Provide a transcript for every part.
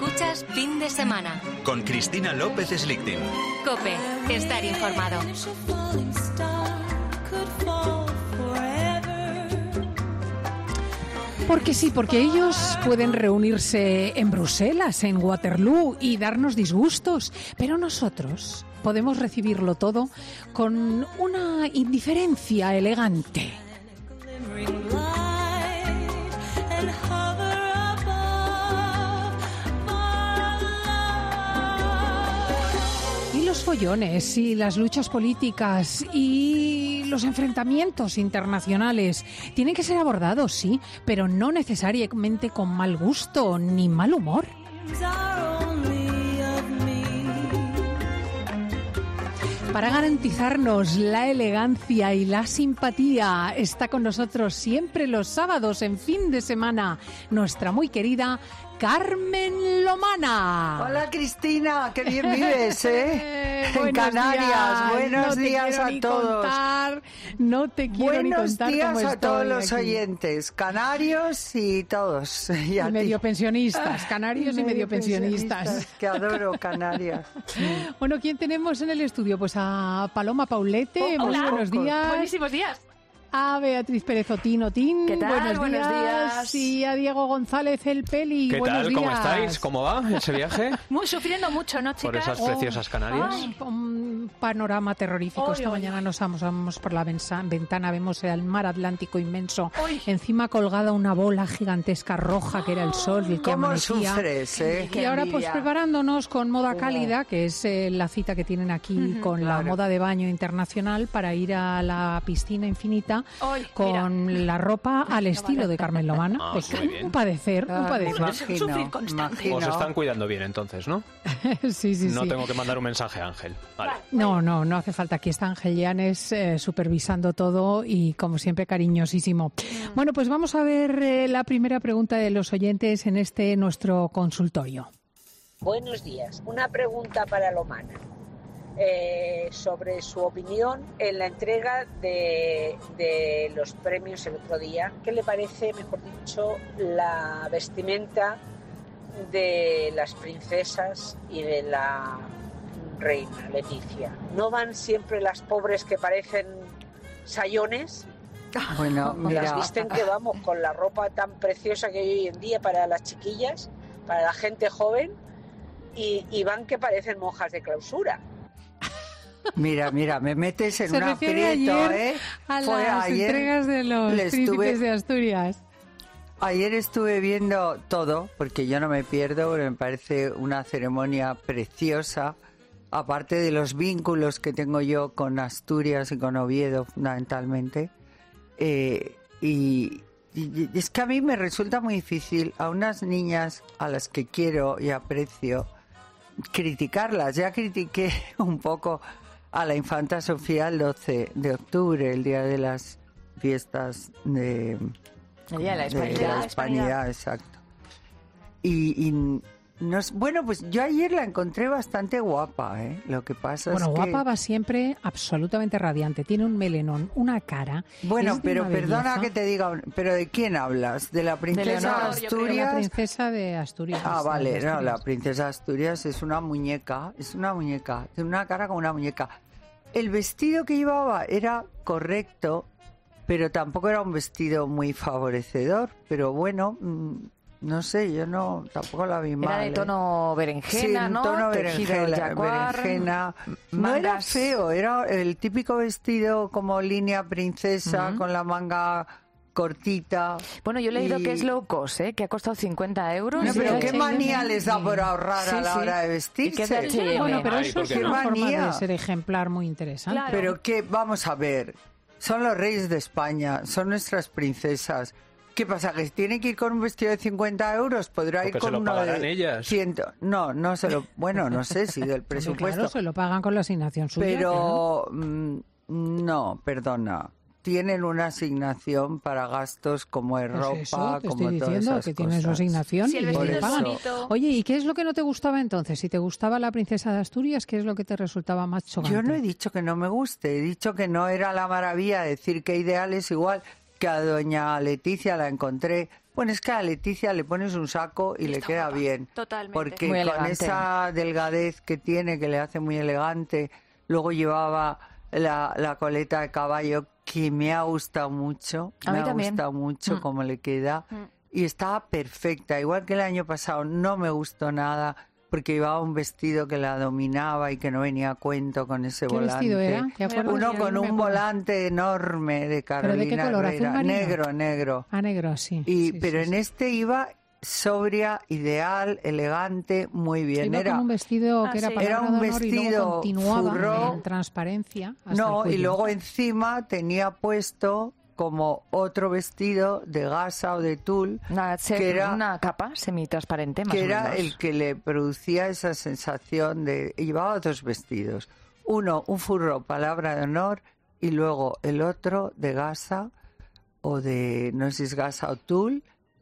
Escuchas Fin de Semana. Con Cristina López Slichting. COPE. Estar informado. Porque sí, porque ellos pueden reunirse en Bruselas, en Waterloo y darnos disgustos, pero nosotros podemos recibirlo todo con una indiferencia elegante. Los follones y las luchas políticas y los enfrentamientos internacionales tienen que ser abordados, sí, pero no necesariamente con mal gusto ni mal humor. Para garantizarnos la elegancia y la simpatía, está con nosotros siempre los sábados en Fin de Semana nuestra muy querida Carmen Lomana. Hola Cristina, qué bien vives, en Canarias. Días. Buenos días a todos. No te quiero ni contar cómo estoy. Buenos días a todos los oyentes, canarios y todos. Y medio pensionistas, canarios y medio pensionistas. Que adoro Canarias. Bueno, ¿quién tenemos en el estudio? Pues a Paloma Paulete. Muy buenos días. Buenísimos días. A Beatriz Pérez Otín. ¿Qué tal? Buenos días. Y a Diego González El Peli. ¿Qué buenos tal? días. ¿Cómo estáis? ¿Cómo va ese viaje? Sufriendo mucho, ¿no, chicas? Por esas preciosas Canarias. Un panorama terrorífico. Esta mañana nos vamos por la ventana, vemos el mar Atlántico inmenso. Encima colgada una bola gigantesca roja que era el sol y el que ¿Cómo amanecía. sufres, Y ahora pues preparándonos con Moda Cálida, que es la cita que tienen aquí con la moda de baño internacional para ir a la piscina infinita con la ropa al estilo de Carmen Lomana. Un padecer. Imagino. Os están cuidando bien entonces, ¿no? Sí. No tengo que mandar un mensaje a Ángel. Vale. No hace falta. Aquí está Ángel Llanes supervisando todo y como siempre cariñosísimo. Bueno, pues vamos a ver la primera pregunta de los oyentes en nuestro consultorio. Buenos días. Una pregunta para Lomana. Sobre su opinión en la entrega de los premios el otro día. ¿Qué le parece, mejor dicho, la vestimenta de las princesas y de la reina Leticia? ¿No van siempre las pobres que parecen sayones? Bueno, mira. Las visten que vamos con la ropa tan preciosa que hay hoy en día para las chiquillas, para la gente joven, y van que parecen monjas de clausura. Mira, me metes en Se un refiere aprieto, ayer a las entregas de los príncipes de Asturias. Ayer estuve viendo todo, porque yo no me pierdo, porque me parece una ceremonia preciosa, aparte de los vínculos que tengo yo con Asturias y con Oviedo, fundamentalmente. Y es que a mí me resulta muy difícil a unas niñas a las que quiero y aprecio criticarlas. Ya critiqué un poco a la infanta Sofía el 12 de octubre, el día de las fiestas El día de la Hispanidad, exacto. Bueno, pues yo ayer la encontré bastante guapa, ¿eh? Lo que pasa es que... Bueno, guapa va siempre absolutamente radiante. Tiene un melenón, una cara... Bueno, pero perdona que te diga... ¿Pero de quién hablas? ¿De la princesa de Asturias? La princesa de Asturias. Ah, vale. No, la princesa de Asturias es una muñeca. Tiene una cara como una muñeca. El vestido que llevaba era correcto, pero tampoco era un vestido muy favorecedor. Pero bueno... No sé, yo tampoco la vi mal. Era de tono berenjena, sí, ¿no? tono Tejido berenjena. No era feo, era el típico vestido como línea princesa, con la manga cortita. Bueno, yo he leído que es low cost, que ha costado 50 euros. No, pero qué manía les da por ahorrar a la hora de vestirse. Bueno, pero eso es una forma manía de ser ejemplar muy interesante. Claro. Pero que, vamos a ver, son los reyes de España, son nuestras princesas. ¿Qué pasa? ¿Que tiene que ir con un vestido de 50 euros? ¿Podrá porque ir con se lo uno pagarán de ellas. 100? No se lo... Bueno, no sé si del presupuesto. Claro, se lo pagan con la asignación suya. Pero no, perdona. Tienen una asignación para gastos como es ropa, eso, te como estoy todas diciendo esas que cosas. tienen su asignación Si el y vestido le es pagan. bonito. Oye, ¿y qué es lo que no te gustaba entonces? Si te gustaba la princesa de Asturias, ¿qué es lo que te resultaba más chocante? Yo no he dicho que no me guste, he dicho que no era la maravilla decir que ideal es igual que a doña Leticia la encontré Bueno, es que a Leticia le pones un saco y le Está queda guapa, bien. totalmente. Porque Muy con elegante. esa delgadez que tiene, que le hace muy elegante, luego llevaba la coleta de caballo, que me ha gustado mucho. A mí me ha también. gustado mucho cómo le queda. Y estaba perfecta. Igual que el año pasado no me gustó nada porque llevaba un vestido que la dominaba y que no venía a cuento con ese ¿Qué volante. vestido era? ¿Te acuerdas? Uno Ya, con no me un acuerdo. volante enorme de Carolina ¿Pero de qué color? ¿Azul Herrera. marino? Negro. Ah, negro, sí. Y, Sí, pero sí, en sí. este iba sobria, ideal, elegante, muy bien. Iba con un vestido que era sí. palabra Era un de honor y luego vestido continuaba furró. en transparencia hasta el No, y cuello. luego encima tenía puesto como otro vestido de gasa o de tul, que era una capa semitransparente, más que o era menos. el que le producía esa sensación de... Llevaba dos vestidos. Uno, un furro, palabra de honor, y luego el otro de gasa o de, no sé si es gasa o tul,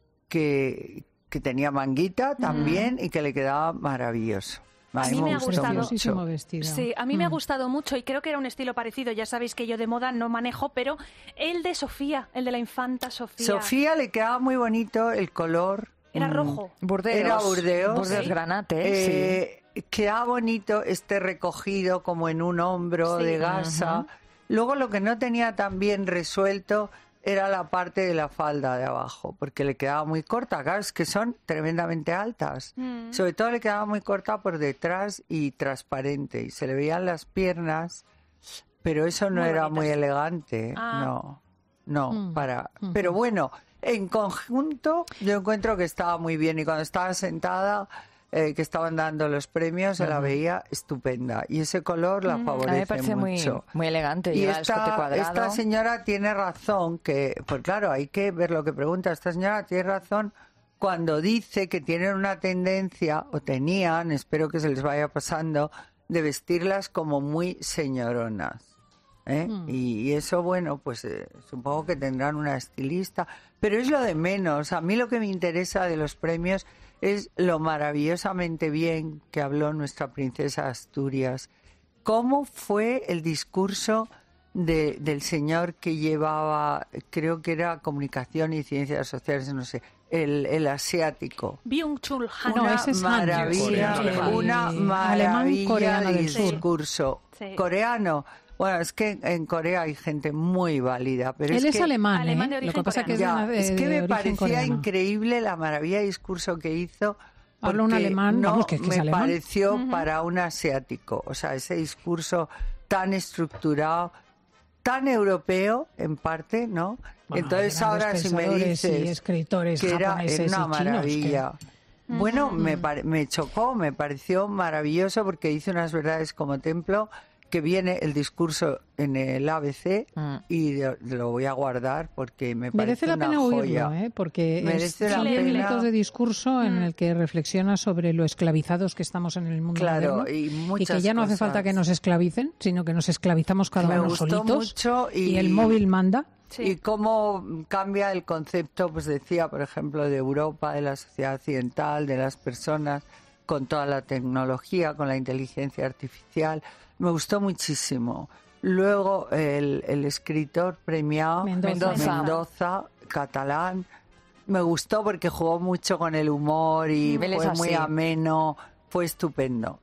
que tenía manguita también y que le quedaba maravilloso. A mí me ha gustó gustado. Preciosísimo mucho. vestido. Sí, a mí me ha gustado mucho y creo que era un estilo parecido. Ya sabéis que yo de moda no manejo, pero el de Sofía, el de la infanta Sofía. Sofía le quedaba muy bonito el color. Era rojo. Burdeos. Era Burdeos. Burdeos Sí. granate, Quedaba bonito este recogido como en un hombro Sí. de gasa. Luego lo que no tenía tan bien resuelto era la parte de la falda de abajo, porque le quedaba muy corta. Claro, es que son tremendamente altas. Sobre todo le quedaba muy corta por detrás y transparente. Y se le veían las piernas, pero eso no Muy era bonitas. muy elegante. Ah. No, Pero bueno, en conjunto yo encuentro que estaba muy bien. Y cuando estaba sentada, que estaban dando los premios, se la veía estupenda. Y ese color la A mí favorece me parece mucho. muy elegante. Y Lleva el escote cuadrado. esta señora tiene razón, que, pues claro, hay que ver lo que pregunta. Esta señora tiene razón cuando dice que tienen una tendencia, o tenían, espero que se les vaya pasando, de vestirlas como muy señoronas. Y eso, bueno, pues supongo que tendrán una estilista, pero es lo de menos. A mí lo que me interesa de los premios es lo maravillosamente bien que habló nuestra princesa Asturias. ¿Cómo fue el discurso del señor que llevaba, creo que era comunicación y ciencias sociales, no sé, el asiático? Byung-Chul Han. No, Una ese es Han. maravilla, Coreano, una alemán maravilla coreano de del sur. discurso. Sí. Coreano. Bueno, es que en Corea hay gente muy válida, pero Él es que alemán, Alemán de ¿eh? Lo origen que pasa que es, coreano. de, es que de me origen parecía coreano. increíble la maravilla de discurso que hizo. Habla un porque alemán, no vamos, que es me alemán. pareció para un asiático. O sea, ese discurso tan estructurado, tan europeo en parte, ¿no? Bueno, entonces hay ahora grandes si me pensadores y dices escritores que era japoneses una y chinos, maravilla. Bueno, me chocó, me pareció maravilloso porque dice unas verdades como templo, que viene el discurso en el ABC y lo voy a guardar porque me Merece parece la una pena joya. oírlo, porque Merece es la 5 pena. minutos de discurso en el que reflexiona sobre lo esclavizados que estamos en el mundo Claro, moderno y muchas que ya no hace cosas. falta que nos esclavicen, sino que nos esclavizamos cada Me uno gustó solitos mucho y el móvil manda. Sí. Y cómo cambia el concepto, pues decía, por ejemplo, de Europa, de la sociedad occidental, de las personas, con toda la tecnología, con la inteligencia artificial. Me gustó muchísimo. Luego el escritor premiado Mendoza, catalán, me gustó porque jugó mucho con el humor y Él es fue así. muy ameno. Fue estupendo.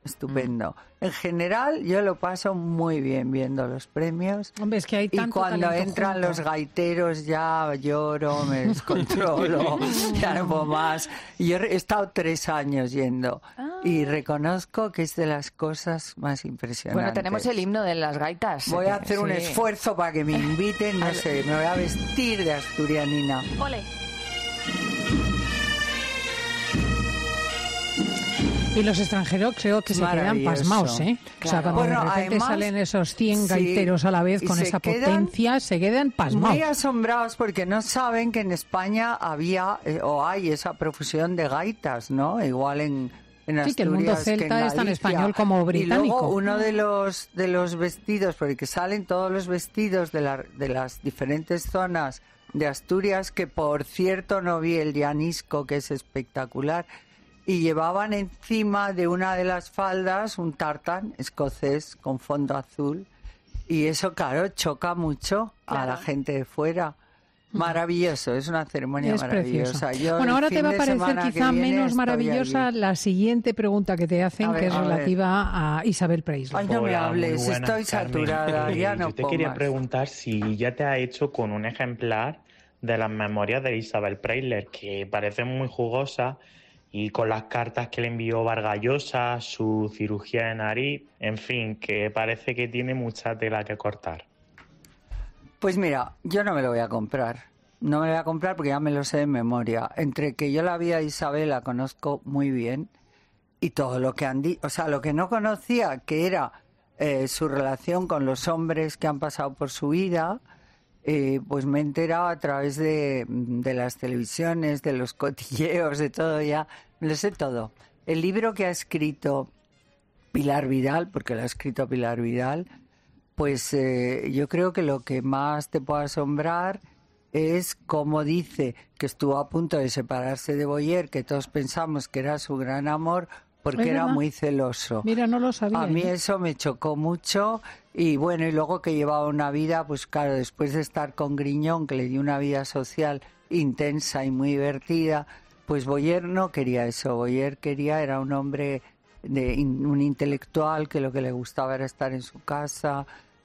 En general, yo lo paso muy bien viendo los premios. Hombre, es que hay Y tanto cuando talento entran junto. los gaiteros ya lloro, me descontrolo, ya no puedo más. Y yo he estado 3 años yendo y reconozco que es de las cosas más impresionantes. Bueno, tenemos el himno de las gaitas. Voy a hacer un Sí. esfuerzo para que me inviten, no sé, me voy a vestir de asturianina. Ole. Y los extranjeros creo que se quedan Maravilloso. pasmados, ¿eh? O sea, cuando Bueno, de repente además, salen esos 100 sí, gaiteros a la vez y con se esa quedan potencia, se quedan pasmados. Muy asombrados porque no saben que en España había o hay esa profusión de gaitas, ¿no? Igual en Asturias. Sí, que el mundo celta en es tan Galicia. español como británico. Y luego uno de los vestidos, porque salen todos los vestidos de las diferentes zonas de Asturias, que por cierto no vi el llanisco, que es espectacular, y llevaban encima de una de las faldas un tartán escocés con fondo azul. Y eso, claro, choca mucho a la gente de fuera. Maravilloso, es una ceremonia maravillosa. Bueno, ahora te va a parecer quizá menos maravillosa la siguiente pregunta que te hacen, que es relativa a Isabel Preisler. Ay, no me hables, estoy saturada, ya no Yo te puedo quería más. preguntar si ya te has hecho con un ejemplar de las memorias de Isabel Preisler, que parecen muy jugosas, y con las cartas que le envió Vargas Llosa, su cirugía de nariz, en fin, que parece que tiene mucha tela que cortar. Pues mira, yo no me lo voy a comprar. No me lo voy a comprar porque ya me lo sé de memoria. Entre que yo la vida de Isabel la conozco muy bien y todo lo que han dicho, o sea, lo que no conocía, que era su relación con los hombres que han pasado por su vida, pues me he enterado a través de las televisiones, de los cotilleos, de todo ya. Me lo sé todo. El libro que ha escrito Pilar Vidal, porque lo ha escrito Pilar Vidal, pues yo creo que lo que más te puede asombrar es cómo dice que estuvo a punto de separarse de Boyer, que todos pensamos que era su gran amor, porque era muy celoso. Mira, no lo sabía. A mí eso me chocó mucho y bueno, y luego que llevaba una vida, pues claro, después de estar con Griñón, que le dio una vida social intensa y muy divertida, pues Boyer no quería eso. Boyer era un hombre, un intelectual que lo que le gustaba era estar en su casa,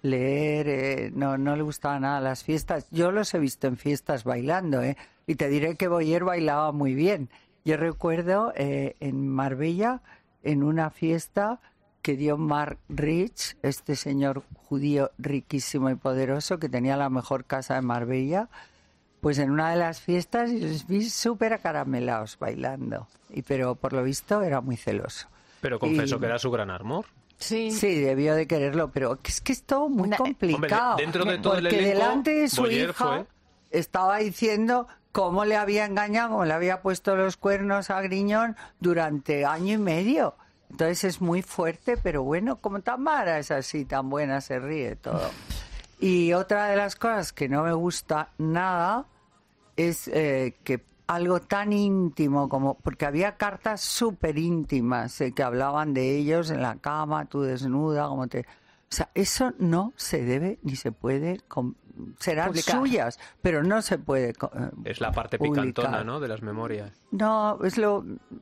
leer, no le gustaba nada las fiestas. Yo los he visto en fiestas bailando, y te diré que Boyer bailaba muy bien. Yo recuerdo en Marbella, en una fiesta que dio Mark Rich, este señor judío riquísimo y poderoso que tenía la mejor casa de Marbella, pues en una de las fiestas les vi súper acaramelados bailando, pero por lo visto era muy celoso. Pero confieso que era su gran amor. Sí, debió de quererlo, pero es que es todo muy complicado. Hombre, dentro de todo porque el elenco, delante de su Boyer hija estaba diciendo cómo le había engañado, cómo le había puesto los cuernos a Griñón durante año y medio. Entonces es muy fuerte, pero bueno, como Tamara es así, tan buena, se ríe todo. Y otra de las cosas que no me gusta nada es que algo tan íntimo como... Porque había cartas súper íntimas que hablaban de ellos en la cama, tú desnuda, como te... O sea, eso no se debe ni se puede... Serán publicar. Suyas, pero no se puede es la parte publicar. picantona, ¿no?, de las memorias. No es lo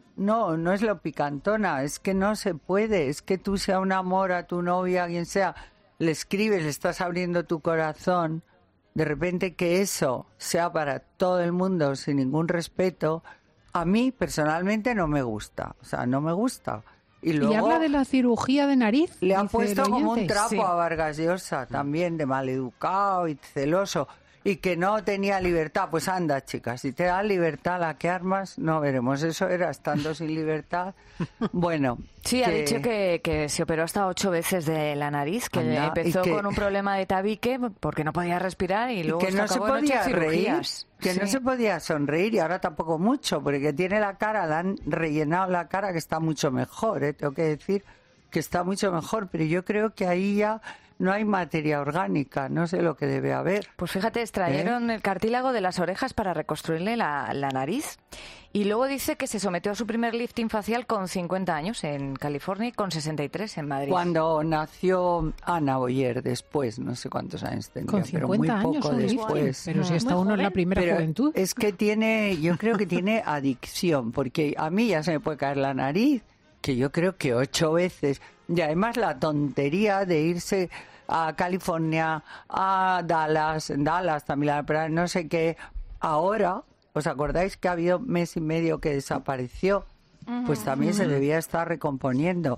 picantona, es que no se puede. Es que tú, sea un amor a tu novia, a quien sea, le escribes, le estás abriendo tu corazón, de repente que eso sea para todo el mundo sin ningún respeto, a mí personalmente no me gusta. O sea, no me gusta. Y luego habla de la cirugía de nariz. le han dice puesto el como un oyente. trapo Sí. a Vargas Llosa también, de maleducado y celoso, y que no tenía libertad. Pues anda, chicas, si te dan libertad, la que armas, no veremos. Eso era estando sin libertad. Bueno. Sí, ha dicho que se operó hasta 8 veces de la nariz, que Anda, empezó y que- con un problema de tabique porque no podía respirar y luego que no se acabó en 8 podía reír, cirugías. que no Sí. se podía sonreír, y ahora tampoco mucho, porque tiene la cara, le han rellenado la cara, que está mucho mejor, tengo que decir que está mucho mejor, pero yo creo que ahí ya no hay materia orgánica, no sé lo que debe haber. Pues fíjate, extrayeron el cartílago de las orejas para reconstruirle la nariz. Y luego dice que se sometió a su primer lifting facial con 50 años en California y con 63 en Madrid. Cuando nació Ana Boyer, después, no sé cuántos años tendría, Con pero 50 muy años poco un lifting. después. Pero si está Muy uno en la joven. primera Pero juventud. es que yo creo que tiene adicción, porque a mí ya se me puede caer la nariz, que yo creo que 8 veces. Y además la tontería de irse a California, a Dallas también, pero no sé qué. Ahora, ¿os acordáis que ha habido mes y medio que desapareció? Pues también se debía estar recomponiendo.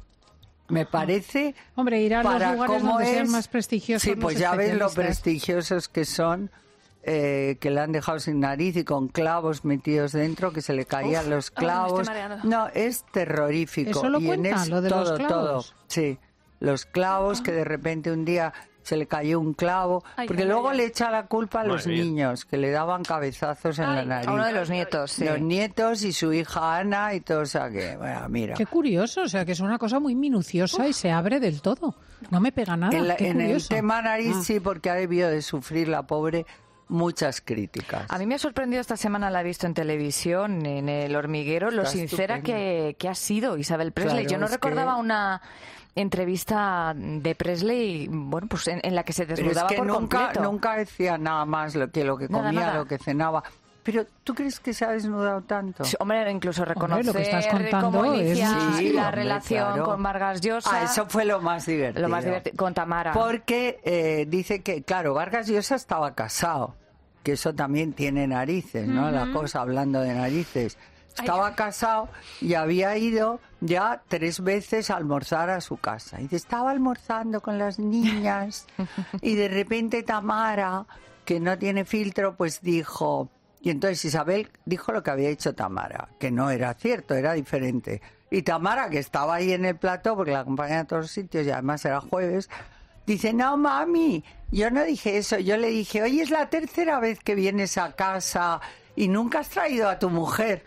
Me parece... Hombre, ir a los para lugares cómo donde sean es- más prestigiosos. Sí, los pues ya ves lo especialistas. prestigiosos que son, que le han dejado sin nariz y con clavos metidos dentro, que se le caían los ay, me estoy clavos. mareando. No, es terrorífico. Eso lo y en cuenta, lo de los todo, clavos. Sí, los clavos, que de repente un día se le cayó un clavo, Ay, porque ay, luego ay, le echa la culpa a los Madre mía. niños, que le daban cabezazos en la nariz. A uno de los nietos, sí. Los nietos y su hija Ana y todo, o sea que, bueno, mira. Qué curioso, o sea, que es una cosa muy minuciosa y se abre del todo. No me pega nada. Qué En el curioso. tema nariz sí, porque ha debido de sufrir la pobre muchas críticas. A mí me ha sorprendido esta semana, la he visto en televisión, en El Hormiguero, lo sincera que ha sido Isabel Presley. Claro, yo no recordaba una entrevista de Presley, bueno, pues en la que se desnudaba por completo. Nunca decía nada más lo que comía, nada. lo que cenaba. Pero ¿tú crees que se ha desnudado tanto? Sí, hombre, incluso reconocer lo que estás contando cómo inicia la hombre, relación claro. con Vargas Llosa. Eso fue lo más divertido. Lo más divertido, con Tamara. Porque dice que, claro, Vargas Llosa estaba casado, que eso también tiene narices, ¿no? La cosa, hablando de narices. Estaba casado y había ido ya 3 veces a almorzar a su casa. Y dice, estaba almorzando con las niñas y de repente Tamara, que no tiene filtro, pues dijo... Y entonces Isabel dijo lo que había dicho Tamara, que no era cierto, era diferente. Y Tamara, que estaba ahí en el plató, porque la acompañaba a todos los sitios y además era jueves, dice, no, mami, yo no dije eso. Yo le dije, oye, es la 3ª vez que vienes a casa y nunca has traído a tu mujer.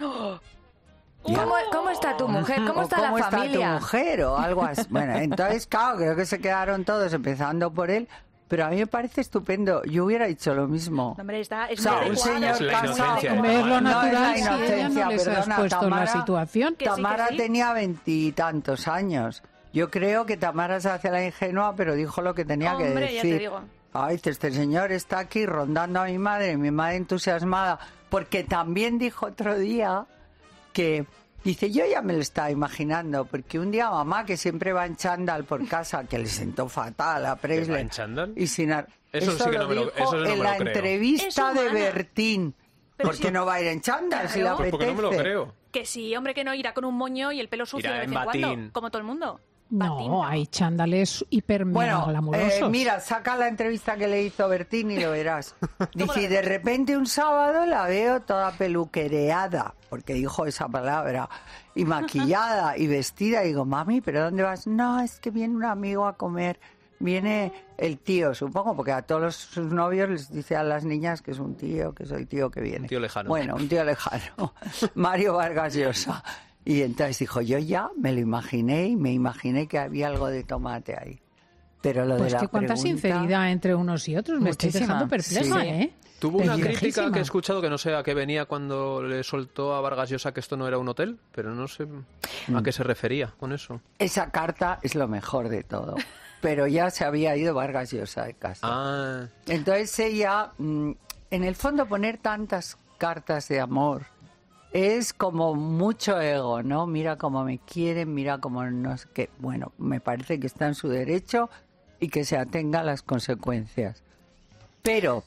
¿Cómo está tu mujer? ¿Cómo está la familia? ¿Cómo está tu mujer? O algo así. Bueno, entonces, claro, creo que se quedaron todos empezando por él. Pero a mí me parece estupendo. Yo hubiera dicho lo mismo. Hombre, es un señor Es la casado. inocencia. Es lo natural, no es la si ella inocencia, no les has perdona, puesto en la Tamara- situación. Que sí, Tamara que sí. tenía 20 y tantos años. Yo creo que Tamara se hace la ingenua, pero dijo lo que tenía que Hombre, decir. ya te digo. Ay, dice, este señor está aquí rondando a mi madre entusiasmada, porque también dijo otro día que, dice, yo ya me lo estaba imaginando, porque un día mamá, que siempre va en chándal por casa, que le sentó fatal a Presley. va en chándal? Y sin Eso sí que no me lo- dijo eso no me en lo la creo. entrevista Es de humana. Bertín. Pero ¿Por sí. qué no va a ir en chándal si le Claro. apetece? Porque no me lo creo. Que sí, hombre, que no irá con un moño y el pelo sucio Irá de vez en en cuando, batín. como todo el mundo. No, Batín, hay chándales hiper mega Bueno, glamurosos. mira, saca la entrevista que le hizo Bertín y lo verás. Dice, y de repente un sábado la veo toda peluquereada, porque dijo esa palabra, y maquillada y vestida. Y digo, mami, ¿pero dónde vas? No, es que viene un amigo a comer. Viene el tío, supongo, porque a todos sus novios les dice a las niñas que es un tío, que es el tío que viene. Un tío lejano. Bueno, un tío lejano. Mario Vargas Llosa. Y entonces dijo, yo ya me lo imaginé y me imaginé que había algo de tomate ahí. Pero lo Pues de la que cuánta pregunta... sinceridad entre unos y otros. Me estoy Muchísima, dejando perpleja, sí. ¿eh? Tuvo una Perplejísima. crítica que he escuchado que no sé a qué venía cuando le soltó a Vargas Llosa que esto no era un hotel, pero no sé a qué se refería con eso. Esa carta es lo mejor de todo. Pero ya se había ido Vargas Llosa de casa. Ah, Entonces ella, en el fondo, poner tantas cartas de amor es como mucho ego, ¿no? Mira cómo me quieren, mira cómo no sé qué. Bueno, me parece que está en su derecho y que se atenga a las consecuencias. Pero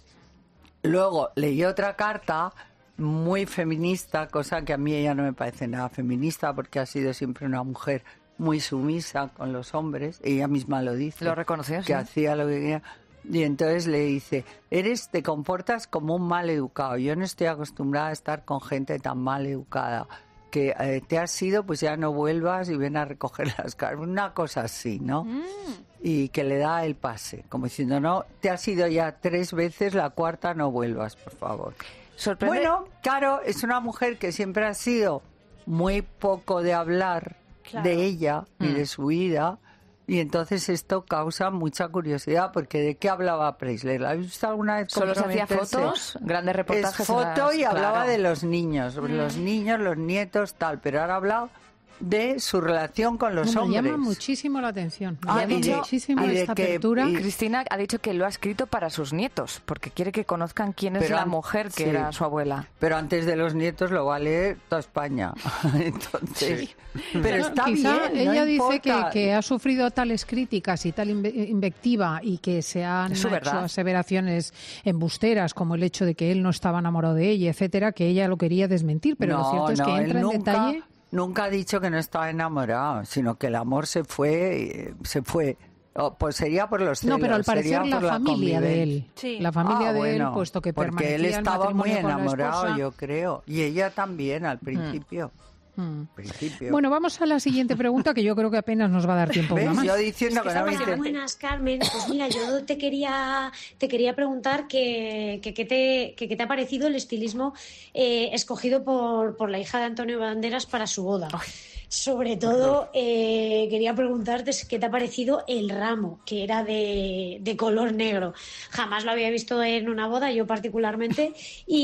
luego leí otra carta muy feminista, cosa que a mí ella no me parece nada feminista porque ha sido siempre una mujer muy sumisa con los hombres, ella misma lo dice. Lo reconoció, que sí. hacía lo que quería. Y entonces le dice, te comportas como un mal educado. Yo no estoy acostumbrada a estar con gente tan mal educada. Que te has ido, pues ya no vuelvas y ven a recoger las cartas. Una cosa así, ¿no? Y que le da el pase, como diciendo, no, te has ido ya 3 veces, la 4ª no vuelvas, por favor. Sorprende. Bueno, claro, es una mujer que siempre ha sido muy poco de hablar Claro. de ella y de su vida, y entonces esto causa mucha curiosidad, porque ¿de qué hablaba Presley? ¿La habéis visto alguna vez Solo se hacía comprometerse? fotos, grandes reportajes. Es foto y hablaba claro. de los niños, los nietos, tal, pero ahora ha hablado de su relación con los Me hombres. llama muchísimo la atención. Me Ah, llama y de- muchísimo y de esta que- apertura. y- Cristina ha dicho que lo ha escrito para sus nietos, porque quiere que conozcan quién es Pero la an- mujer que sí. era su abuela. Pero antes de los nietos lo va a leer toda España. Entonces, pero Bueno, está quizá bien, no ella dice importa. que ha sufrido tales críticas y tal invectiva y que se han Es su hecho verdad. aseveraciones embusteras como el hecho de que él no estaba enamorado de ella, etcétera, que ella lo quería desmentir, pero lo cierto es que él entra en nunca, detalle. Nunca ha dicho que no estaba enamorado, sino que el amor se fue. Pues sería por los celos. No, pero al sería parecer la por familia de convivencia. él, Sí. la familia de bueno, él, puesto que porque permanecía él el estaba muy matrimonio con la enamorado, esposa. yo creo, y ella también al principio. Principio. Bueno, vamos a la siguiente pregunta, que yo creo que apenas nos va a dar tiempo. ¿Ves? Una más. Yo diciendo que no me interesa. Buenas, Carmen. Pues mira, yo te quería preguntar que qué te ha parecido el estilismo escogido por la hija de Antonio Banderas para su boda. Sobre todo, quería preguntarte qué te ha parecido el ramo, que era de color negro. Jamás lo había visto en una boda, yo particularmente,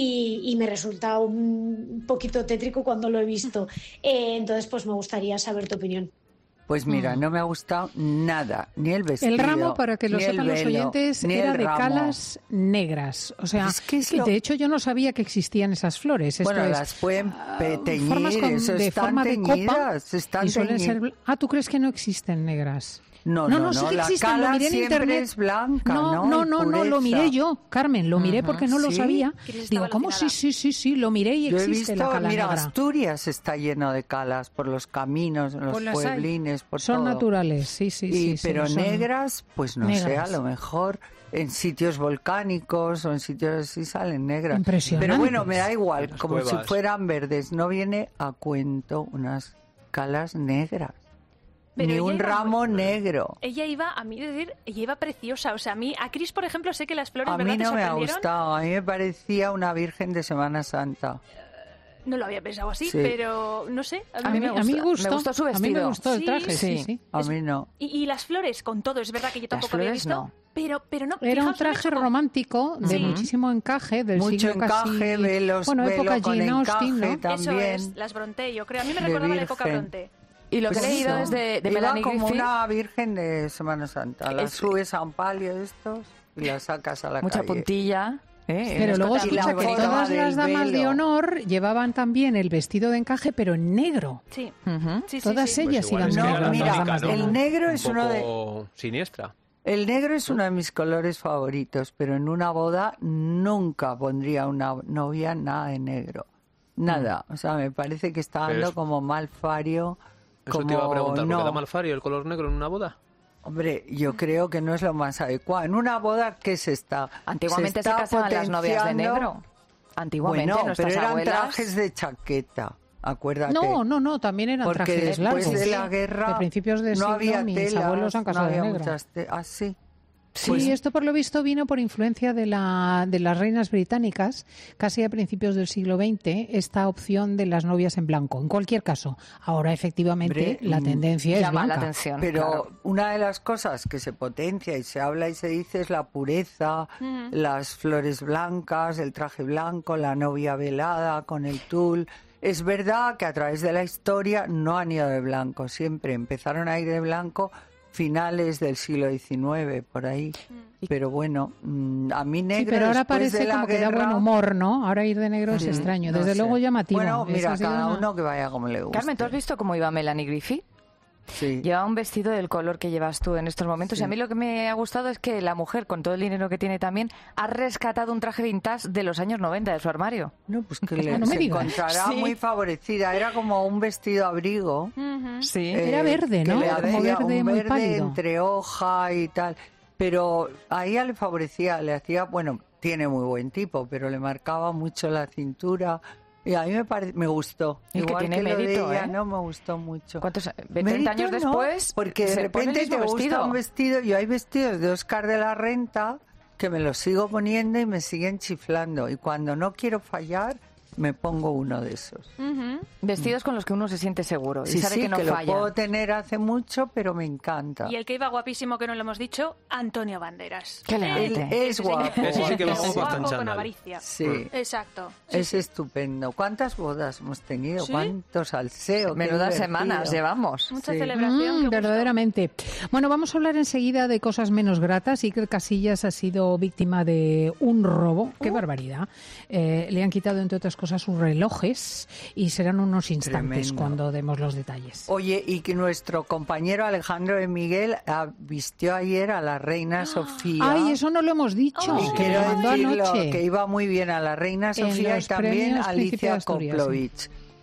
y me resulta un poquito tétrico cuando lo he visto. Entonces, pues me gustaría saber tu opinión. Pues mira, no me ha gustado nada, ni el vestido. El ramo, para que lo sepan los oyentes, era de ramo. calas negras. O sea, de hecho yo no sabía que existían esas flores. Bueno, esto las pueden teñir, formas de forma de copa, están y suelen teñidas. ser... Ah, ¿tú crees que no existen negras? No, sí que la existen, cala lo miré en siempre internet. es blanca, No, lo miré yo, Carmen, lo miré porque no lo ¿Sí? sabía. Digo, ¿cómo? Sí, lo miré y Yo he existe visto, la cala mira, negra. Asturias está lleno de calas por los caminos, en los Pues las hay. pueblines, por Son todo. naturales, sí. Pero son negras, pues no sé, negras. a lo mejor en sitios volcánicos o en sitios así salen negras. Impresionante. Pero bueno, me da igual, Las como cuevas. si fueran verdes. No viene a cuento unas calas negras. Pero Ni ella un iba ramo negro. Ella iba, a mí decir, ella iba preciosa. O sea, a Cris, por ejemplo, sé que las flores, A ¿verdad? mí te no me ha sorprendieron. gustado, a mí me parecía una virgen de Semana Santa. No lo había pensado así, Sí. pero no sé. A mí me gustó su A mí me vestido. gustó el traje, sí. A mí no. Y las flores, con todo, es verdad que yo tampoco había flores visto. no. Pero no. Era un fijaos, traje ¿sabes? romántico de Sí. muchísimo encaje, del Mucho siglo casi... encaje, velos, bueno, época velo con Jane Austen, ¿no? encaje Eso también. es, las Bronte, yo creo. A mí me de recordaba la época virgen. Bronte. Y lo que Pues he leído eso. es de Iba Melanie como Griffith. una virgen de Semana Santa. La subes a un palio de estos y la sacas a la Mucha calle. puntilla. Pero luego escota escucha blanca. que Y la todas boda las del damas de velo. honor llevaban también el vestido de encaje, pero en negro. Sí. Ujú. Todas ellas Pues igual iban es que negras, era las mira, damas de ¿no? el honor. negro es Un uno de... poco siniestra. El negro es uno de mis colores favoritos, pero en una boda nunca pondría una novia nada de negro. Nada. O sea, me parece que está Pero dando es- como mal fario. Eso como... te iba a preguntar, ¿por no. qué da mal fario el color negro en una boda? Hombre, yo creo que no es lo más adecuado. En una boda, ¿qué se está? Antiguamente se está casaban las novias de potenciando- negro. Antiguamente Bueno, nuestras pero eran abuelas... trajes de chaqueta, acuérdate. No, también eran Porque trajes después largos. de la guerra De principios de no siglo, había mis telas, abuelos han no casado de había negro. muchas telas. Ah, sí. Sí, Pues- esto por lo visto vino por influencia de las reinas británicas, casi a principios del siglo XX, esta opción de las novias en blanco. En cualquier caso, ahora efectivamente Hombre, la tendencia es llama la blanca. atención. Pero claro. una de las cosas que se potencia y se habla y se dice es la pureza, las flores blancas, el traje blanco, la novia velada con el tul. Es verdad que a través de la historia no han ido de blanco, siempre empezaron a ir de blanco finales del siglo XIX, por ahí. Pero bueno, a mí negro Sí, pero ahora después parece de la como que da guerra- buen humor, ¿no? Ahora ir de negro es extraño. no Desde sé. luego llamativo. Bueno, Esa mira, ha sido cada una- uno que vaya como le guste. Carmen, ¿tú has visto cómo iba Melanie Griffith? Sí. Lleva un vestido del color que llevas tú en estos momentos. Sí. Y a mí lo que me ha gustado es que la mujer, con todo el dinero que tiene también, ha rescatado un traje vintage de los años 90 de su armario. No, pues que le no me se digas. encontrará Sí. muy favorecida. Era como un vestido abrigo. Sí. Era verde, que ¿no? le Como hacía verde un muy verde pálido. entre hoja y tal. Pero a ella le favorecía, le hacía, bueno, tiene muy buen tipo, pero le marcaba mucho la cintura. Y a mí me gustó. Es que Igual tiene que lo de mérito, ella, ¿eh? no me gustó mucho. ¿Cuántos? 30 Mérito años no, después, porque de se pone el repente mismo te gusta vestido. un vestido. Yo hay vestidos de Óscar de la Renta que me los sigo poniendo y me siguen chiflando. Y cuando no quiero fallar, me pongo uno de esos. Vestidos con los que uno se siente seguro y sabe que no lo falla. puedo tener hace mucho, pero me encanta. Y el que iba guapísimo, que no lo hemos dicho, Antonio Banderas. Qué elegante. Él es guapo. Ese sí que va Es guapo hasta en guapo con chándal. avaricia. Sí. Exacto. Es estupendo. ¿Cuántas bodas hemos tenido? ¿Sí? ¿Cuántos salseos? Qué Menudas divertido. semanas llevamos. Mucha Sí. celebración. qué gusto. Verdaderamente. Bueno, vamos a hablar enseguida de cosas menos gratas. Iker Casillas ha sido víctima de un robo. ¡Qué barbaridad! Le han quitado, entre otras cosas, sus relojes y serán unos instantes Tremendo. cuando demos los detalles. Oye, y que nuestro compañero Alejandro de Miguel vistió ayer a la reina Sofía. ¡Ay, eso no lo hemos dicho! Y Que quiero lo mandó decirlo, anoche. que iba muy bien a la reina En Sofía y los también premios a Príncipe de Alicia Asturias, Koplovich.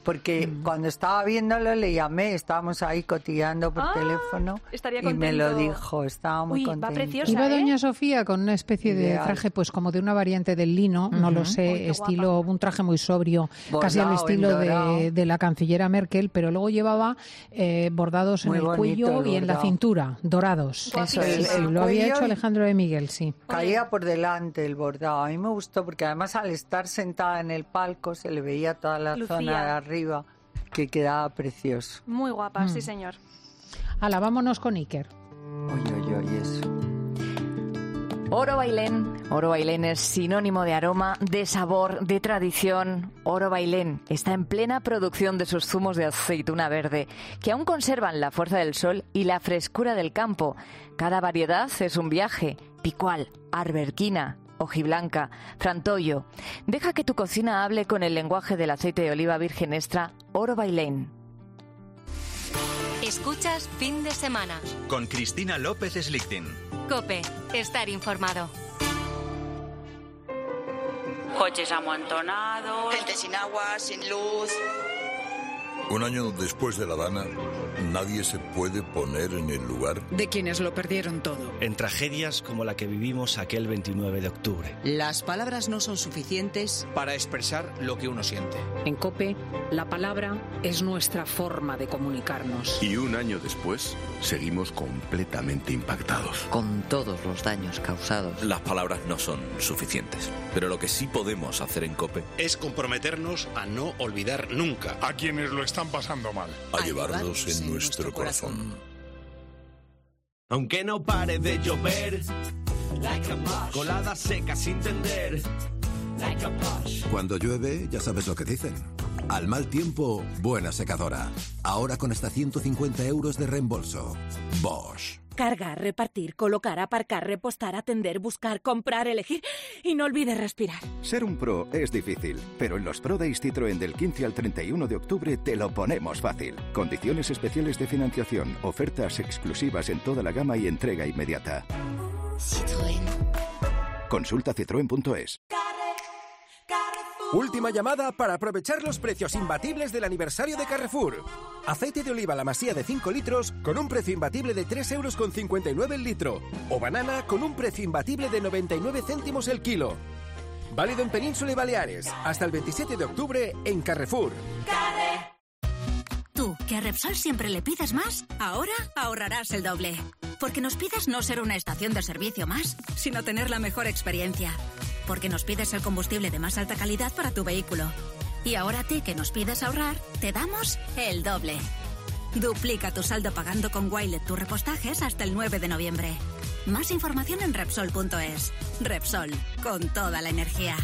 porque cuando estaba viéndolo le llamé, estábamos ahí cotilleando por teléfono y me lo dijo, estaba muy contento. Va preciosa, Iba doña Sofía con una especie de traje, pues como de una variante del lino, no lo sé, estilo, un traje muy sobrio, bordado, casi al estilo de la canciller Merkel, pero luego llevaba bordados muy en el cuello y en la cintura, dorados. Eso lo había hecho Alejandro de Miguel, sí. Caía por delante el bordado. A mí me gustó porque además al estar sentada en el palco se le veía toda la zona de arriba, que quedaba precioso. Muy guapa, sí señor. Hala, vámonos con Iker. Oye, eso. Oro Bailén es sinónimo de aroma, de sabor, de tradición. Oro Bailén está en plena producción de sus zumos de aceituna verde, que aún conservan la fuerza del sol y la frescura del campo. Cada variedad es un viaje. Picual, Arbequina, hojiblanca, frantollo. Deja que tu cocina hable con el lenguaje del aceite de oliva virgen extra Oro Bailén. Escuchas Fin de Semana. Con Cristina López Slichting. COPE. Estar informado. Coches amontonados. Gente sin agua, sin luz. Un año después de La Habana, nadie se puede poner en el lugar de quienes lo perdieron todo. En tragedias como la que vivimos aquel 29 de octubre. Las palabras no son suficientes para expresar lo que uno siente. En COPE, la palabra es nuestra forma de comunicarnos. Y un año después, seguimos completamente impactados. Con todos los daños causados. Las palabras no son suficientes, pero lo que sí podemos hacer en COPE es comprometernos a no olvidar nunca a quienes lo están pasando mal. A llevarlos en nuestro corazón. Aunque no pare de llover, colada seca sin tender. Cuando llueve, ya sabes lo que dicen. Al mal tiempo, buena secadora. Ahora con hasta 150 euros de reembolso. Bosch. Cargar, repartir, colocar, aparcar, repostar, atender, buscar, comprar, elegir y no olvides respirar. Ser un pro es difícil, pero en los Pro Days Citroën del 15 al 31 de octubre te lo ponemos fácil. Condiciones especiales de financiación, ofertas exclusivas en toda la gama y entrega inmediata. Citroën. Consulta citroen.es. Última llamada para aprovechar los precios imbatibles del aniversario de Carrefour. Aceite de oliva La Masía de 5 litros con un precio imbatible de 3,59 € el litro. O banana con un precio imbatible de 99 céntimos el kilo. Válido en Península y Baleares hasta el 27 de octubre en Carrefour. Tú, que a Repsol siempre le pides más, ahora ahorrarás el doble. Porque nos pides no ser una estación de servicio más, sino tener la mejor experiencia. Porque nos pides el combustible de más alta calidad para tu vehículo. Y ahora a ti, que nos pides ahorrar, te damos el doble. Duplica tu saldo pagando con Wilet tus repostajes hasta el 9 de noviembre. Más información en Repsol.es. Repsol, con toda la energía.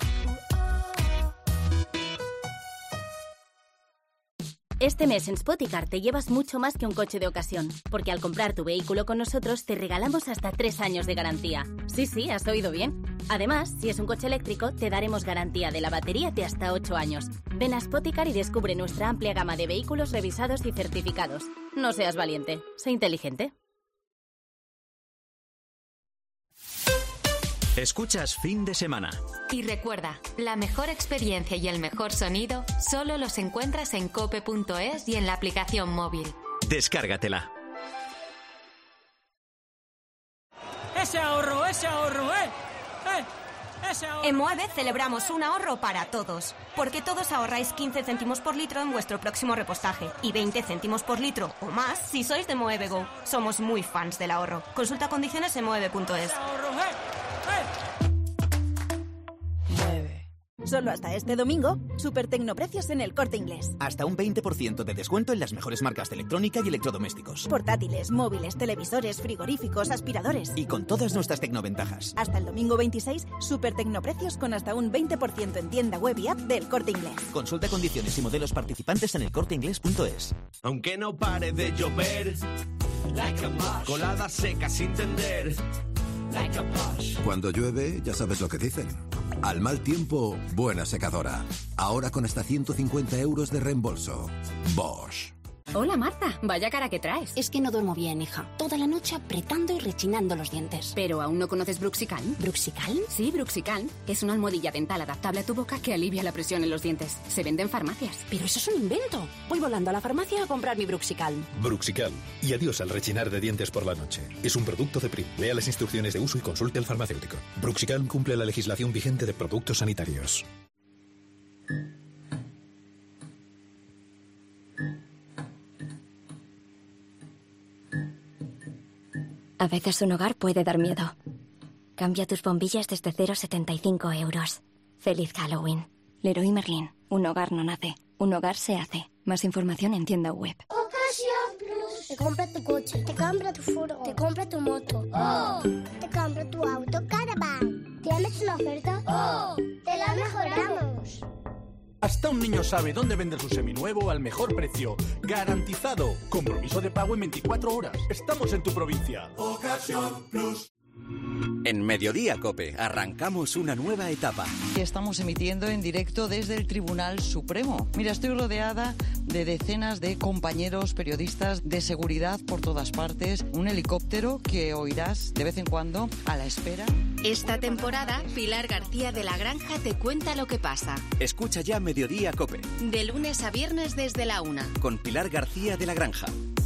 Este mes en Spoticar te llevas mucho más que un coche de ocasión, porque al comprar tu vehículo con nosotros te regalamos hasta 3 años de garantía. Sí, has oído bien. Además, si es un coche eléctrico, te daremos garantía de la batería de hasta 8 años. Ven a Spoticar y descubre nuestra amplia gama de vehículos revisados y certificados. No seas valiente, sé inteligente. Escuchas Fin de Semana. Y recuerda, la mejor experiencia y el mejor sonido solo los encuentras en cope.es y en la aplicación móvil. Descárgatela. ¡Ese ahorro, ese ahorro, ese ahorro! En Moeve celebramos un ahorro para todos, porque todos ahorráis 15 céntimos por litro en vuestro próximo repostaje y 20 céntimos por litro o más si sois de Moeve Go. Somos muy fans del ahorro. Consulta condiciones en moeve.es. Solo hasta este domingo, super tecnoprecios en El Corte Inglés. Hasta un 20% de descuento en las mejores marcas de electrónica y electrodomésticos. Portátiles, móviles, televisores, frigoríficos, aspiradores. Y con todas nuestras tecnoventajas. Hasta el domingo 26, super tecnoprecios con hasta un 20% en tienda web y app del Corte Inglés. Consulta condiciones y modelos participantes en elcorteinglés.es. Aunque no pare de llover, colada seca sin tender. Cuando llueve, ya sabes lo que dicen. Al mal tiempo, buena secadora. Ahora con hasta 150 euros de reembolso. Bosch. Hola, Marta. Vaya cara que traes. Es que no duermo bien, hija. Toda la noche apretando y rechinando los dientes. ¿Pero aún no conoces Bruxicalm? ¿Bruxicalm? Sí, Bruxicalm. Es una almohadilla dental adaptable a tu boca que alivia la presión en los dientes. Se vende en farmacias. Pero eso es un invento. Voy volando a la farmacia a comprar mi Bruxicalm. Bruxicalm. Y adiós al rechinar de dientes por la noche. Es un producto de PRI. Lea las instrucciones de uso y consulte al farmacéutico. Bruxicalm cumple la legislación vigente de productos sanitarios. A veces un hogar puede dar miedo. Cambia tus bombillas desde 0,75 euros. ¡Feliz Halloween! Leroy Merlin. Un hogar no nace. Un hogar se hace. Más información en tienda web. Ocasión Plus. Te compra tu coche. Te compra tu furgo. Te compra tu moto. ¡Oh! Te compra tu auto Caravan. ¿Tienes una oferta? ¡Oh! ¡Te la mejoramos! Hasta un niño sabe dónde vender su seminuevo al mejor precio. ¡Garantizado! Compromiso de pago en 24 horas. Estamos en tu provincia. Ocasión Plus. En Mediodía COPE arrancamos una nueva etapa. Estamos emitiendo en directo desde el Tribunal Supremo. Mira, estoy rodeada de decenas de compañeros periodistas de seguridad por todas partes. Un helicóptero que oirás de vez en cuando a la espera. Esta temporada, Pilar García de la Granja te cuenta lo que pasa. Escucha ya Mediodía COPE. De lunes a viernes desde la 1. Con Pilar García de la Granja.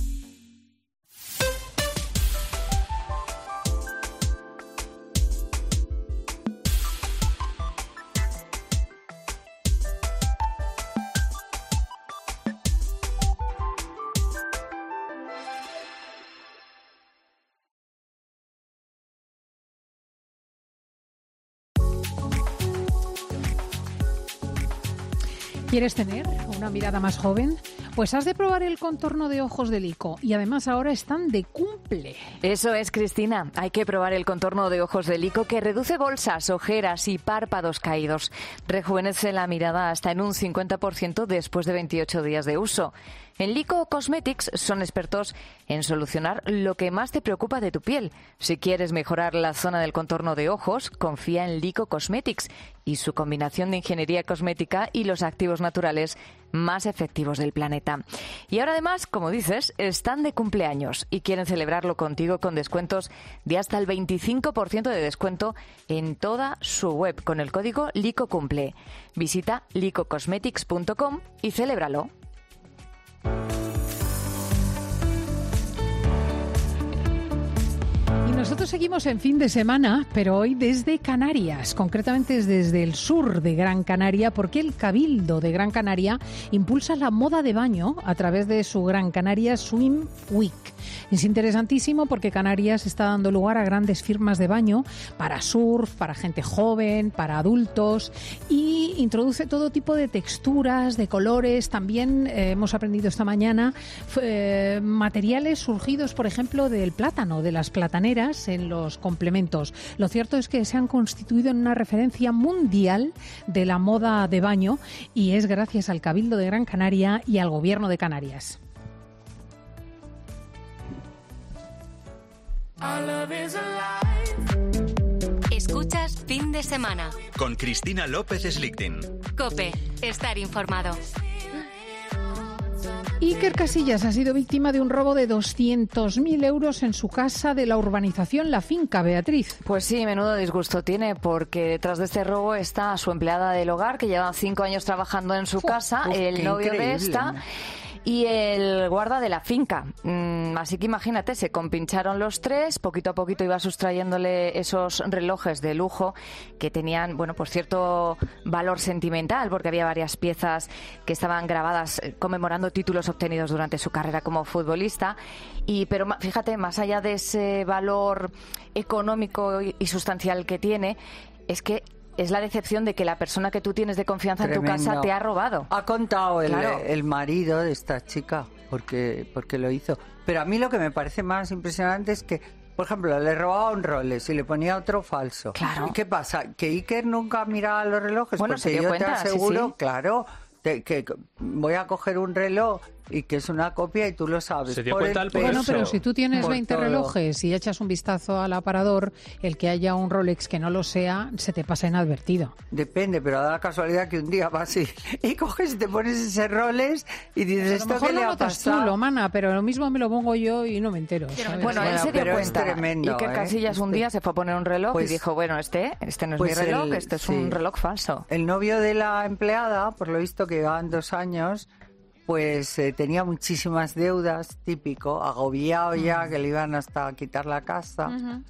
¿Quieres tener una mirada más joven? Pues has de probar el contorno de ojos de Lyko. Y además ahora están de cumple. Eso es, Cristina. Hay que probar el contorno de ojos de Lyko, que reduce bolsas, ojeras y párpados caídos. Rejuvenece la mirada hasta en un 50% después de 28 días de uso. En Lyko Cosmetics son expertos en solucionar lo que más te preocupa de tu piel. Si quieres mejorar la zona del contorno de ojos, confía en Lyko Cosmetics y su combinación de ingeniería cosmética y los activos naturales más efectivos del planeta. Y ahora además, como dices, están de cumpleaños y quieren celebrarlo contigo con descuentos de hasta el 25% de descuento en toda su web con el código LYKOCUMPLE. Visita lykocosmetics.com y celébralo. Nosotros seguimos en fin de semana, pero hoy desde Canarias, concretamente desde el sur de Gran Canaria, porque el Cabildo de Gran Canaria impulsa la moda de baño a través de su Gran Canaria Swim Week. Es interesantísimo porque Canarias está dando lugar a grandes firmas de baño para surf, para gente joven, para adultos, y introduce todo tipo de texturas, de colores. También hemos aprendido esta mañana materiales surgidos, por ejemplo, del plátano, de las plataneras en los complementos. Lo cierto es que se han constituido en una referencia mundial de la moda de baño y es gracias al Cabildo de Gran Canaria y al Gobierno de Canarias. Escuchas Fin de Semana con Cristina López Slichting. COPE, estar informado. Iker Casillas ha sido víctima de un robo de 200.000 euros en su casa de la urbanización La Finca, Beatriz. Pues sí, menudo disgusto tiene, porque detrás de este robo está su empleada del hogar, que lleva 5 años trabajando en su casa, el novio de esta y el guarda de la finca. Así que imagínate, se compincharon los tres, poquito a poquito iba sustrayéndole esos relojes de lujo que tenían, bueno, pues cierto valor sentimental, porque había varias piezas que estaban grabadas conmemorando títulos obtenidos durante su carrera como futbolista. Pero fíjate, más allá de ese valor económico y sustancial que tiene, es que es la decepción de que la persona que tú tienes de confianza en tu casa te ha robado. Ha contado el marido de esta chica porque lo hizo. Pero a mí lo que me parece más impresionante es que, por ejemplo, le robaba un Rolex y le ponía otro falso. Claro. ¿Y qué pasa? ¿Que Iker nunca miraba los relojes? Bueno, porque se dio yo cuenta, te aseguro, sí. claro, que voy a coger un reloj y que es una copia y tú lo sabes. Se dio cuenta el Bueno, pero si tú tienes 20 todo. relojes y echas un vistazo al aparador, el que haya un Rolex que no lo sea, se te pasa inadvertido. Depende, pero da la casualidad que un día vas y coges y te pones ese Rolex y dices, A lo ¿esto mejor qué lo le ha notas tú, pasado? Lomana, pero lo mismo me lo pongo yo y no me entero. ¿sabes? Bueno, él se dio pero cuenta. es tremendo, Iker Casillas un día se fue a poner un reloj y dijo, bueno, este no es mi reloj, este es un reloj falso. El novio de la empleada, por lo visto que llevaban 2 años, pues tenía muchísimas deudas, típico, agobiado ya, que le iban hasta a quitar la casa.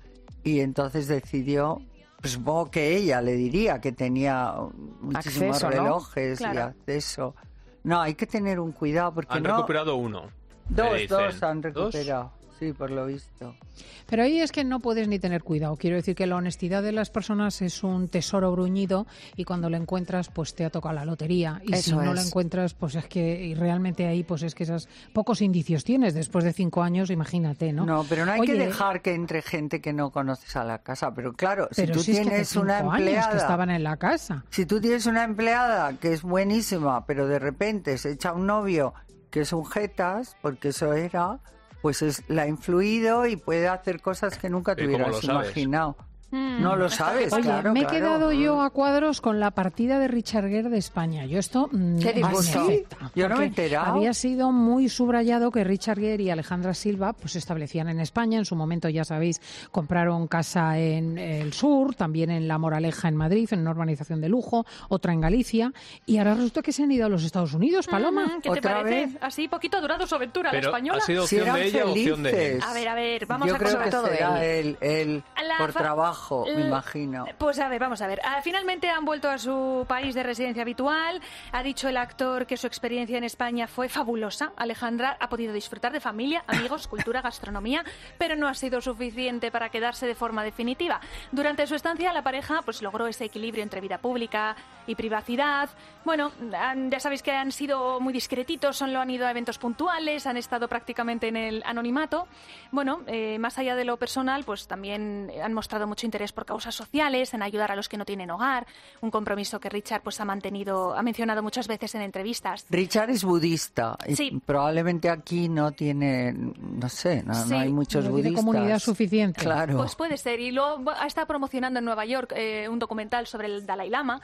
Y entonces decidió, pues supongo que ella le diría que tenía muchísimos Acceso, ¿no? relojes y Claro. acceso. No, hay que tener un cuidado porque Han no... recuperado uno. Dos dicen. han recuperado. Sí, por lo visto. Pero ahí es que no puedes ni tener cuidado. Quiero decir que la honestidad de las personas es un tesoro bruñido y cuando lo encuentras, pues te ha tocado la lotería. Y Eso si no es. la encuentras, pues es que y realmente ahí, pues es que esos pocos indicios tienes después de 5 años, imagínate, ¿no? No, pero no hay Oye, que dejar que entre gente que no conoces a la casa. Pero claro, si pero tú si es que tienes hace una 5 años empleada... que estaban en la casa. Si tú tienes una empleada que es buenísima, pero de repente se echa un novio que es un jetas, porque eso era, pues la ha influido y puede hacer cosas que nunca te ¿Y cómo hubieras lo sabes? imaginado. No lo sabes, Oye, claro, me he claro. quedado yo a cuadros con la partida de Richard Gere de España. Yo esto Qué disgusto. me afecta, Yo no me he porque enterado. Había sido muy subrayado que Richard Gere y Alejandra Silva pues se establecían en España. En su momento, ya sabéis, compraron casa en el sur, también en La Moraleja en Madrid, en una urbanización de lujo, otra en Galicia. Y ahora resulta que se han ido a los Estados Unidos, Paloma. ¿Qué te parece? Así poquito ha durado su aventura la Pero española. ¿ha sido opción de ella o opción de él? A ver, vamos Yo a creo sobre que todo será él. él por trabajo, me imagino. Pues a ver, vamos a ver. Finalmente han vuelto a su país de residencia habitual. Ha dicho el actor que su experiencia en España fue fabulosa. Alejandra ha podido disfrutar de familia, amigos, cultura, gastronomía, pero no ha sido suficiente para quedarse de forma definitiva. Durante su estancia, la pareja pues logró ese equilibrio entre vida pública y privacidad. Bueno, ya sabéis que han sido muy discretitos, solo han ido a eventos puntuales, han estado prácticamente en el anonimato. Bueno, más allá de lo personal, pues también han mostrado mucho interés por causas sociales, en ayudar a los que no tienen hogar, un compromiso que Richard pues ha mencionado muchas veces en entrevistas. Richard es budista y Sí. probablemente aquí no tiene, no sé, no hay muchos no budistas. tiene comunidad suficiente. Claro. Pues puede ser. Y luego ha estado promocionando en Nueva York un documental sobre el Dalai Lama.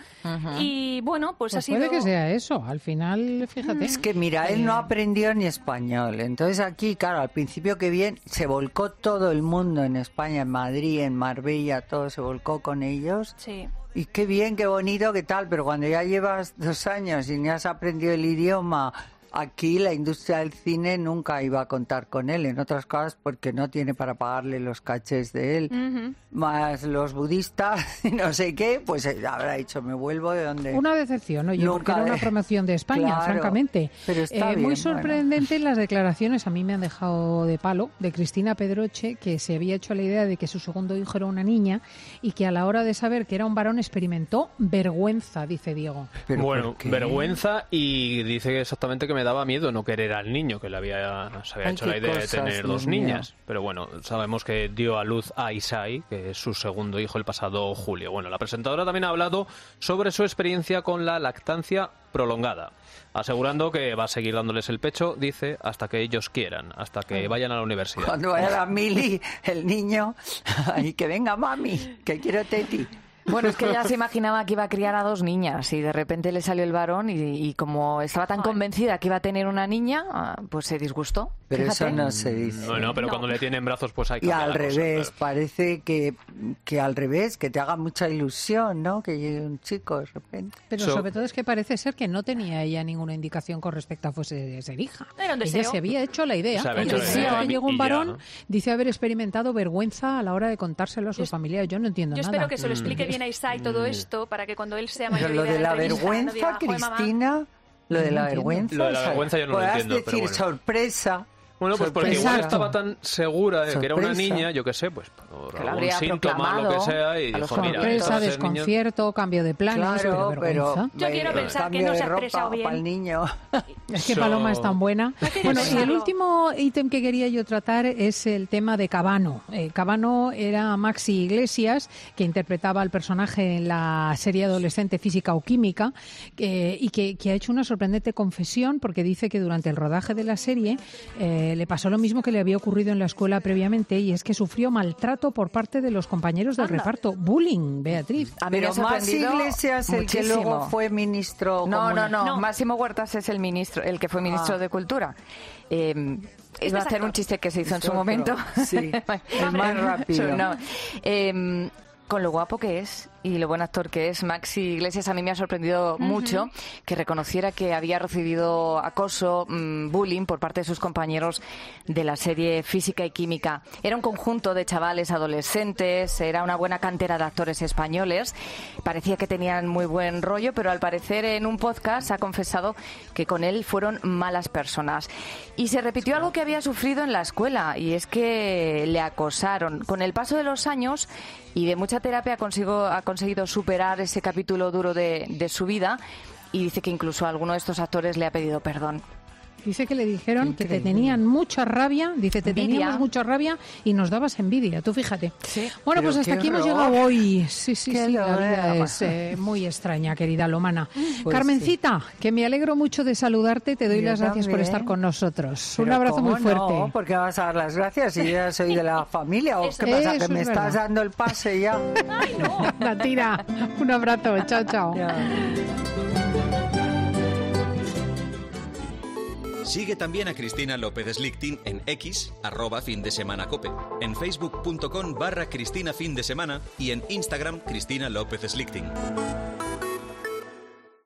Y bueno, pues ha sido... Puede que sea eso. Al final, fíjate. Es que mira, él no aprendió ni español. Entonces aquí, claro, al principio que bien, se volcó todo el mundo en España, en Madrid, en Marbella, todo se volcó con ellos. Sí. Y qué bien, qué bonito, qué tal. Pero cuando ya llevas 2 años y ni has aprendido el idioma, aquí la industria del cine nunca iba a contar con él, en otras cosas porque no tiene para pagarle los cachés de él, más los budistas y no sé qué, pues habrá dicho, me vuelvo de donde... Una decepción, oye, porque era una promoción de España, Claro, francamente. pero está bien, muy bueno. sorprendente las declaraciones, a mí me han dejado de palo, de Cristina Pedroche, que se había hecho la idea de que su segundo hijo era una niña y que a la hora de saber que era un varón experimentó vergüenza, dice Diego. Bueno, vergüenza, y dice exactamente que me daba miedo no querer al niño, que se había Ay, hecho qué la idea de cosas, tener 2 Dios mío. niñas. Pero bueno, sabemos que dio a luz a Isai, que es su segundo hijo, el pasado julio. Bueno, la presentadora también ha hablado sobre su experiencia con la lactancia prolongada, asegurando que va a seguir dándoles el pecho, dice, hasta que ellos quieran, hasta que vayan a la universidad. Cuando vaya la Mili, el niño, y que venga mami, que quiero teti. Bueno, es que ella se imaginaba que iba a criar a 2 niñas y de repente le salió el varón y como estaba tan convencida que iba a tener una niña, pues se disgustó. Pero Fíjate. eso no se dice. Bueno, pero cuando le tienen brazos, pues hay que Y cambiar al la cosa, revés, parece que al revés, que te haga mucha ilusión, ¿no? Que llegue un chico de repente. Pero sobre todo es que parece ser que no tenía ella ninguna indicación con respecto a fuese ser hija. Era un Ella deseo. se había hecho la idea. Se había El hecho la día idea que llegó un y ya, varón, ¿no? dice haber experimentado vergüenza a la hora de contárselo a sus familiares. Yo no entiendo Yo nada. espero que se lo explique bien a Isai todo esto para que cuando él sea mayor Pero lo de la entrevista, vergüenza, no diga, "Joder, mamá". Cristina, lo de la vergüenza. Lo de la vergüenza yo no lo podrás entiendo, decir pero bueno. sorpresa, Bueno, pues porque igual Exacto. estaba tan segura de que era una Sorpresa. niña, yo qué sé, pues por Que la algún habría síntoma, lo que proclamado sea, y a los dijo, mira, Sorpresa, esto es niño. desconcierto, cambio de planes, Claro, pero vergüenza. Yo quiero pensar que cambio no se de ha expresado ropa bien. para el niño. Es que Paloma es tan buena. Bueno, y el último ítem que quería yo tratar es el tema de Cabano. Cabano era Maxi Iglesias, que interpretaba al personaje en la serie adolescente Física o Química, y que ha hecho una sorprendente confesión, porque dice que durante el rodaje de la serie le pasó lo mismo que le había ocurrido en la escuela previamente, y es que sufrió maltrato por parte de los compañeros del reparto. Bullying, Beatriz. A mí me Pero ha sorprendido Maxi Iglesias, el que muchísimo. luego fue ministro... No. Máximo Huertas es el ministro, el que fue ministro de Cultura. Iba a hacer un chiste que se hizo en su momento. Sí, el más rápido. No. Con lo guapo que es y lo buen actor que es Maxi Iglesias, a mí me ha sorprendido mucho que reconociera que había recibido acoso, bullying por parte de sus compañeros de la serie Física y Química. Era un conjunto de chavales adolescentes, era una buena cantera de actores españoles, parecía que tenían muy buen rollo, pero al parecer en un podcast ha confesado que con él fueron malas personas. Y se repitió algo que había sufrido en la escuela, y es que le acosaron. Con el paso de los años y de mucha terapia ha conseguido superar ese capítulo duro de su vida, y dice que incluso a alguno de estos actores le ha pedido perdón. Dice que le dijeron que te tenían mucha rabia, dice, te Envidia. teníamos mucha rabia y nos dabas envidia, tú fíjate. Sí. Bueno, Pero pues hasta qué aquí hemos horror. llegado hoy. Sí, Qué la vida horror. es muy extraña, querida Lomana. Pues Carmencita, que me alegro mucho de saludarte, te doy Yo las gracias por también. estar con nosotros. Un Pero abrazo ¿cómo muy fuerte. No, porque vas a dar las gracias si yo ya soy de la familia. ¿O qué pasa? Eso Que me es estás verdad. dando el pase ya. La tira. Un abrazo, chao, chao. Sigue también a Cristina López Slichting en X, @findesemanacope, en facebook.com/Cristina Fin de Semana y en Instagram Cristina López Slichting.